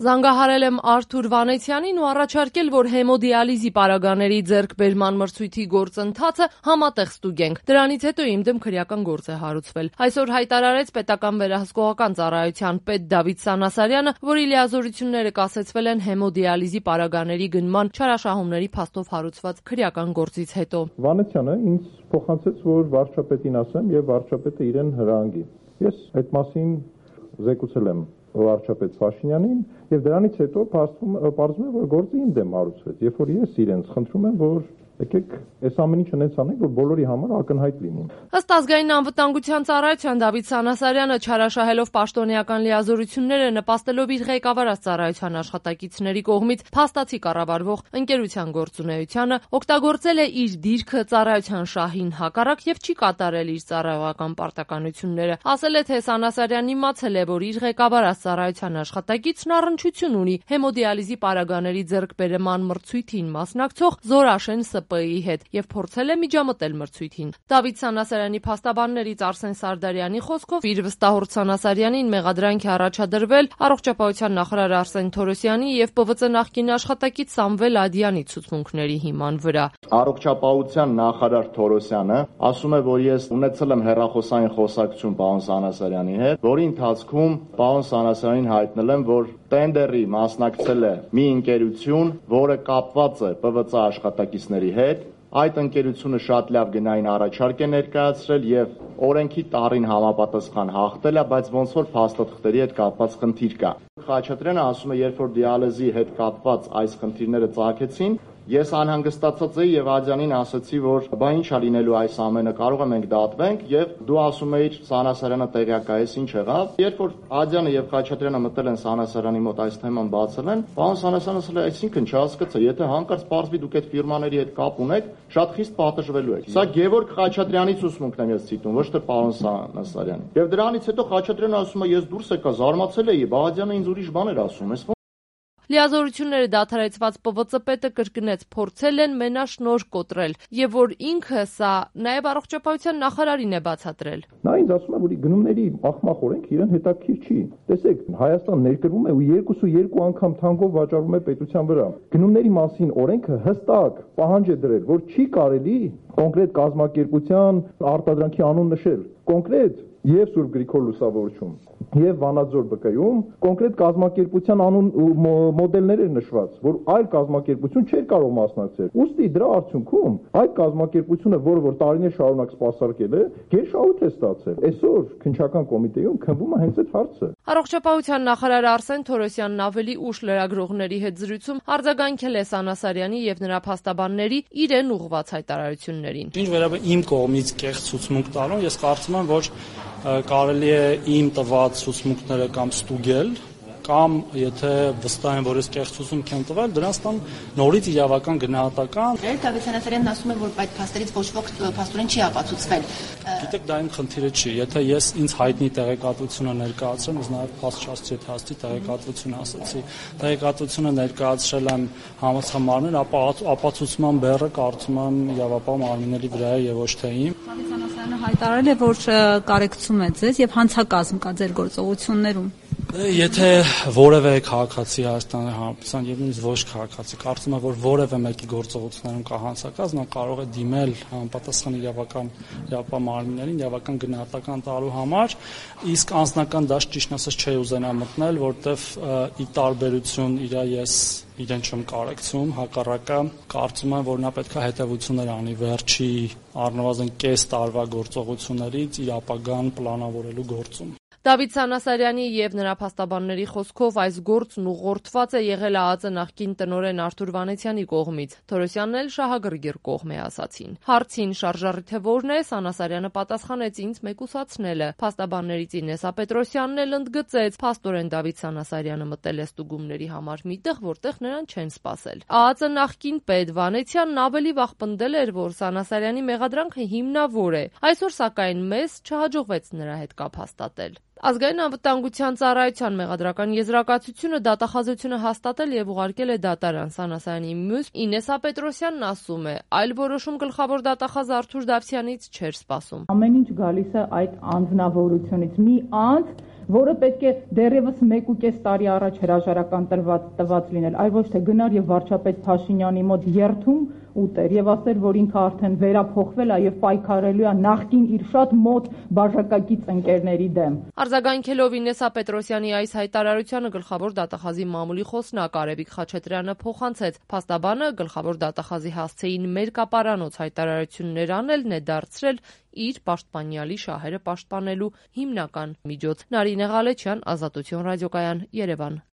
Զանգահարել եմ Արթուր Վանեցյանին ու առաջարկել, որ հեմոդիալիզի պարագաների ձեռքբերման մրցույթի գործընթացը համատեղ ստուգենք։ Դրանից հետո իմ դեմ քրեական գործ է հարուցվել։ Այսօր հայտարարեց պետական վերահսկողական ծառայության պետ Դավիթ Սանասարյանը, որի լիազորությունները կասեցվել են հեմոդիալիզի պարագաների գնման չարաշահումների փաստով հարուցված քրեական գործից հետո։ Վանեցյանը ինձ փոխանցեց, որ վարչապետին ասեմ եւ վարչապետը իրեն հրանգի։ Ես այդ մասին զեկուցել եմ վարչապետ Փաշինյանին եւ դրանից հետո պարզվում է, որ գործը իմ դեմ հարուցվեց, երբ որ ես իրենց խնդրում եմ, որ եկեք այս ամեն ինչը նենց անենք, որ բոլորի համար ակնհայտ լինի։ Ըստ ազգային անվտանգության ծառայության Դավիթ Սանասարյանը չարաշահելով պաշտոնեական լիազորությունները նպաստելով իր ղեկավարած ծառայության աշխատակիցների կողմից փաստացի կառավարվող ընկերության գործունեությանը օգտագործել է իր դիրքը ծառայության շահին հակառակ եւ չի կատարել իր ծառայողական պարտականությունները։ Ասել է, թե Սանասարյանն իմացել է, որ իր ղեկավարած ծառայության աշխատակիցն առնչություն ունի հեմոդիալիզի պարագաների ձեռքբերման մրցույթին մասնակցող Զորաշեն ՍՊ-ի հետ եւ փորձել է միջամտել մրցույթին։ Դավիթ Սանասարյանի փաստաբաններից Արսեն Սարդարյանի խոսքով իր վստահորդ Սանասարյանին մեղադրանք է առաջադրվել առողջապահության նախարար Արսեն Թորոսյանի եւ ՊՎԾ նախկին աշխատակից Սամվել Ադյանի ցուցմունքների հիման վրա։ Առողջապահության նախարար Թորոսյանը ասում է, որ ես ունեցել եմ հեռախոսային խոսակցություն պարոն Սանասարյանի հետ, որի ընթացքում պարոն Սանասարյանին հայտնել եմ, որ տենդերի մասնակցել է մի ընկերություն, որը կապված է ՊՎԾ աշխատակիցների հետ։ Այդ ընկերությունը շատ լավ գնային առաջարկ է ներկայացրել եւ օրենքի տառին համապատասխան հաղթել է, բայց ոնց որ փաստաթղթերի հետ կապված խնդիր կա։ Խաչատրյանը ասում է, երբ որ դիալիզի հետ կապված այս խնդիրները ծագեցին, ես անհանգստացած էի եւ Ադյանին ասացի, որ բա ինչ է լինելու այս ամենը, կարող է մենք դատվենք եւ դու ասում էիր Սանասարյանը տեղյակ է, ինչ եղավ։ Երբ որ Ադյանը եւ Խաչատրյանը մտել են Սանասարյանի մոտ այս թեման բացել են, պարոն Սանասարյանը ասել է, այսինքն չհասկացա, եթե հանկարծ պարզվի դուք այդ ֆիրմաների հետ կապ ունեք, շատ խիստ պատժվելու եք։ Սա Գևորգ Խաչատրյանի ցուցմունքն եմ ես ցիտում, ոչ թե պարոն Սանասարյանի։ Եվ դրանից հետո Խաչատրյանը ասում է, ես դուրս եկա, զարմացել էի, Ադյանը ինձ ուրիշ բան էր ասում։ Լիազորությունները դադարեցված ՊՎԾ պետը կրկնեց, փորձել են մենաշնորհ կոտրել եւ որ ինքը սա նաեւ առողջապահության նախարարին է բացատրել։ Նա ինձ ասում է, որ գնումների ախմախ օրենք իրեն հետաքրքիր չի։ Տեսեք, Հայաստան ներկրվում է ու 2 անգամ թանկով վաճառվում է պետության վրա։ Գնումների մասին օրենքը հստակ պահանջ է դրել, որ չի կարելի կոնկրետ կազմակերպության արտադրանքի անուն նշել, կոնկրետ եւ Սուրբ Գրիգոր Լուսավորչում եւ Վանաձոր ԲԿ-ում կոնկրետ կազմակերպության անուն մոդելներ էր նշված, որ այլ կազմակերպություն չէր կարող մասնակցել։ Ուստի դրա արդյունքում այդ կազմակերպությունը, որ տարիներ շարունակ սպասարկել է, գերշահույթ է ստացել։ Այսօր քննչական կոմիտեում քննվում է հենց այդ հարցը։ Առողջապահության նախարար Արսեն Թորոսյանն ավելի ուշ լրագրողների հետ զրույցում արձագանքել է Սանասարյանի եւ նրա փաստաբանների իրեն ուղղված հայտարարություններին։ Ինչ վերաբերում իմ կողմից կեղծ ցուցմունք տալուն, ես կարծում եմ, որ կարելի է իմ տված ցուցմունքները կամ ստուգել, կամ եթե վստահ են, որ ես կեղծ ցուցմունք եմ տվել, դրանց տան նորից իրավական գնահատական։ Դավիթ Սանասարյանն ասում է, որ այդ փաստերից ոչ ոք փաստորեն չի ապացուցվել։ Գիտեք, դա իմ խնդիրը չի։ Եթե ես ինձ հայտնի տեղեկատվությունը ներկայացրեմ, ես նաև փաստ չասացի, եթե հաստի տեղեկատվություն ասացի, տեղեկատվությունը ներկայացրել եմ համացանցներն, ապա ապացուցման բեռը կարծում եմ իրավապահ մարմինների վրա է եւ ոչ թե իմ։ Դավիթ Սանասարյանը հայտարարել է, որ կարեկցում է ձեզ եւ հանցակազմ կա ձեր գործողություններում։ Եթե որևէ քաղաքացի Հայաստանի Հանրապետության եւ նույնիսկ ոչ քաղաքացի կարծում է, որ որևէ մեկի գործողություններում կա հանցակազմ, նա կարող է դիմել համապատասխան իրավապահ մարմիններին իրավական գնահատական տալու համար, իսկ անձնական դաշտ ճիշտ ասած չի ուզենա մտնել, որտեվ ի տարբերություն ես իրեն չեմ կարեկցում, հակառակը կարծում եմ, որ նա պետք է հետևություններ անի վերջի առնվազն կես տարվա գործողություններից իր ապագան պլանավորելու գործում։ Դավիթ Սանասարյանի եւ նրա փաստաբանների խոսքով այս գործն ուղղորդված է եղել ԱԱԾ նախկին տնօրեն Արթուր Վանեցյանի կողմից։ Թորոսյանն էլ շահագրգիռ կողմ է ասացին։ Հարցին շարժառիթը որն է, Սանասարյանը պատասխանեց ինձ մեկուսացնելը։ Փաստաբաններից Ինեսա Պետրոսյանն էլ ընդգծեց, փաստորեն Դավիթ Սանասարյանը մտել է ստուգումների համար միտեղ, որտեղ նրան չեն սպասել։ ԱԱԾ նախկին պետ Վանեցյանն ավելի վաղ պնդել էր, որ Սանասարյանի մեղադրանքը հիմնավոր է։ Այսօր սակայն մեզ չհաջողվեց նրա հետ կապ հաստատել։ Ազգային անվտանգության ծառայության մեղադրական եզրակացությունը դատախազությունը հաստատել եւ ուղարկել է դատարան։ Սանասարյանի մյուս Ինեսա Պետրոսյանն ասում է, այլ որոշում գլխավոր դատախազ Արթուր Դավթյանից չէր սպասում։ Ամեն ինչ գալիս է այդ անձնավորությունից։ Մի անձ, որը պետք է դեռևս 1.5 տարի առաջ հրաժարական տված լինել, այլ ոչ թե գնար եւ վարչապետ Փաշինյանի մոտ երթում ուտեր եւ ասեր, որ ինքը արդեն վերափոխվել է եւ պայքարելու է նախկին իր շատ մոտ բաժակակից ընկերների դեմ։ Արձագանքելով Ինեսա Պետրոսյանի այս հայտարարությանը գլխավոր դատախազի մամուլի խոսնակ Արևիկ Խաչատրյանը փոխանցեց. Փաստաբանը գլխավոր դատախազի հասցեին մերկապարանոց հայտարարություններ անելն է դարձրել իր պաշտպանյալի շահերը պաշտպանելու հիմնական միջոց։ Նարինե Ղալեչյան, Ազատություն ռադիոկայան, Երևան։